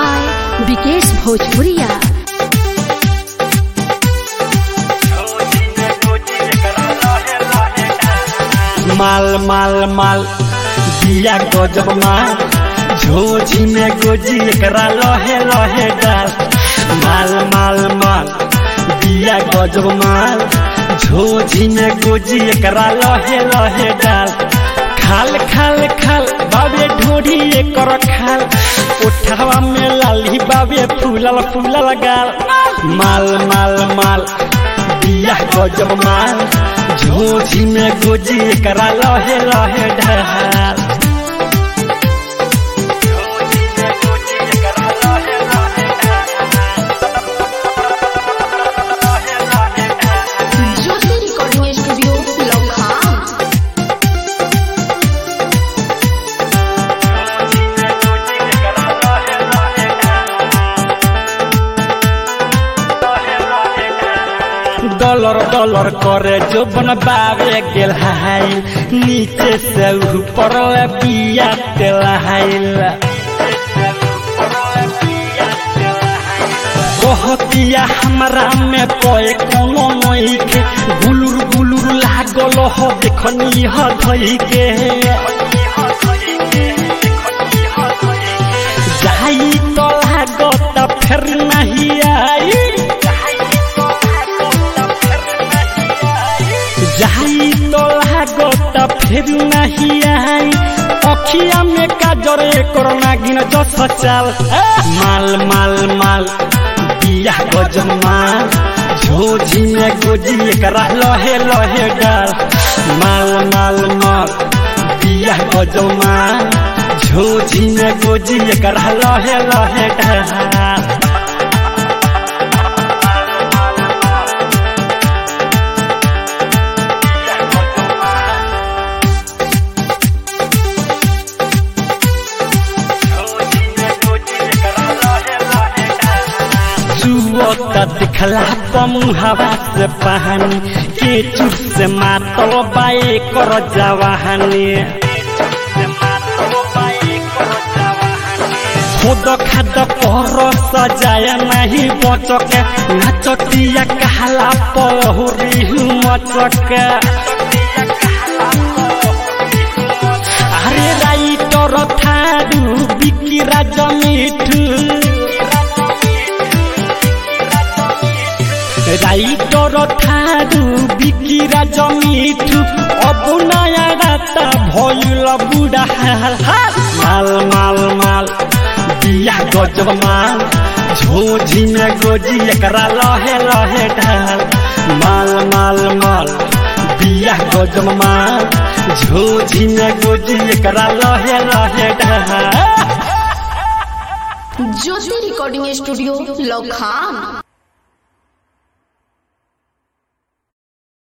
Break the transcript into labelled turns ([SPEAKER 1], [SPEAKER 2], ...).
[SPEAKER 1] by Vikesh Bhojpuria.
[SPEAKER 2] माल माल माल दिया गजब माल झोझी में गोजी एकरा लहे लहे डाल। माल माल माल दिया गजब माल झोझी में गोजी एकरा लहे लहे डाल। खाल खाल खाल बाबे ढोढ़ी एकर खाल उठावा में लाली बाबे फूलल फूलल गाल। माल माल माल दिया गजब माल झोझी में गोजी एकरा लहे लहे ढाल।
[SPEAKER 1] Jyoti recording studio Lucknow.
[SPEAKER 2] Dollar dollar करे जो बन बाबे गेल हाय नीचे से ऊपर बिया तेलाइल। कहतिया हमरा में कोई कोनो नहीं के गुलुर गुलुर लागल हो देखनी ह धई के। जाई तो लागत फिर नहीं आई जाई तो लागत फिर नहीं आई। अखिया में काजर कोरोना गिन जस चाल। माल माल माल दिया गजब माल झोझी में गोजी एकरा लहे लहे डाल। माल माल माल दिया गजब माल झोझी में गोजी एकरा लहे लहे डाल। चुवता दिखला पमुहावा से पहानी के चुप से मातल बाए कर जवाहनी। खुद खाद पर सजाया नहीं बचके नाचतिया कहला पहुरी मचके। अरे राइटर थारू बिकी राजा मिठू राइटर थारू बिकी राजा मिठू अब नया राता भइल बुढ़ा हाल। माल माल माल दिया गजब माल झोझी में गोजी एकरा लहे लहे ढाल। माल माल माल दिया गजब माल झोझी में गोजी एकरा लहे लहे ढाल।
[SPEAKER 1] Jyoti recording studio Lucknow.